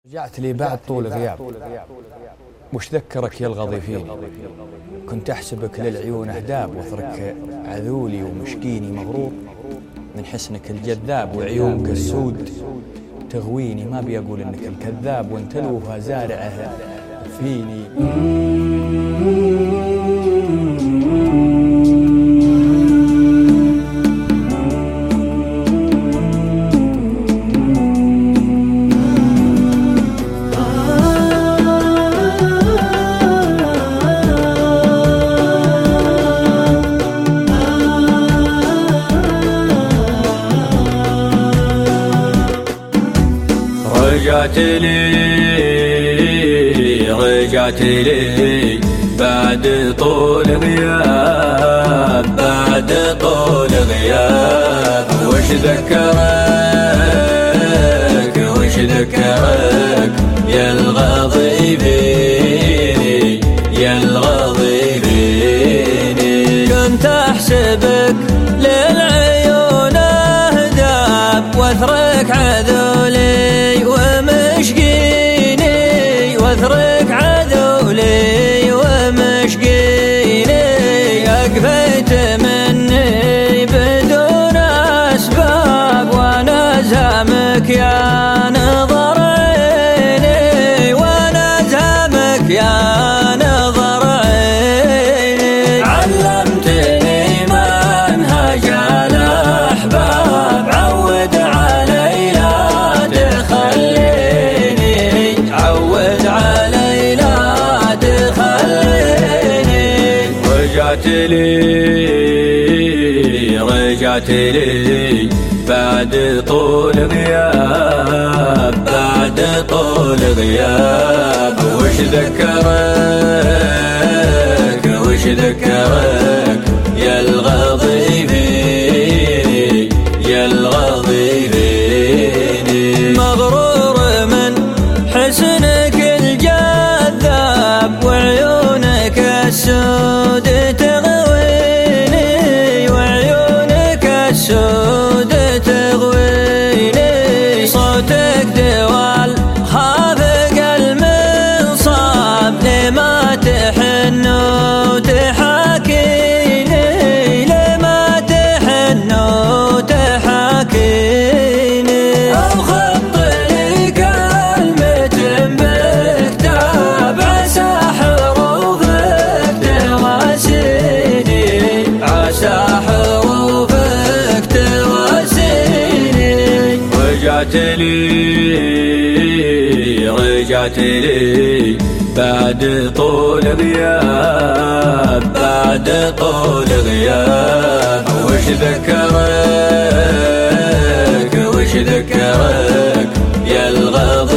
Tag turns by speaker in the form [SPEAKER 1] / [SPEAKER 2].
[SPEAKER 1] رجعت لي بعد طول غياب، وش ذكرك يا الغضيفين؟ كنت أحسبك للعيون أهداب، وثرك عذولي ومشكيني مغرور من حسنك الجذاب، وعيونك السود تغويني. ما بيقول إنك الكذاب، وانت الوفا زارعه فيني.
[SPEAKER 2] رجعت لي بعد طول غياب، بعد طول غياب. وش ذكرك يا الغضيبين، يا الغضيبين؟ كنت أحسبك للعيون أهداب، واثرك عذولي ومشقيني، واثرك عذولي ومشقيني. أقفيت مني بدون أسباب، وأنا زامك يا نظر عيني، وأنا زامك يا نظر عيني. علمتني منهج الأحباب، عود علي لا تخليني، عود علي لا تخليني. رجعت لي بعد طول غياب، بعد طول غياب. وش ذكرك يا الغضيبين، يا الغضيبين؟ مغرور من حسنك الجذاب، وعيونك السود تغويني، وعيونك السود تغويني. صوتك دوال خافق المنصاب، لما تحن وتحاكيني، لما تحن وتحاكيني. أو خط لي كلمة بكتاب، عسى حروفك تواسيني، عسى حروفك تواسيني. رجعت لي بعد طول غياب، بعد طول غياب. وش ذكرك يا الغضب؟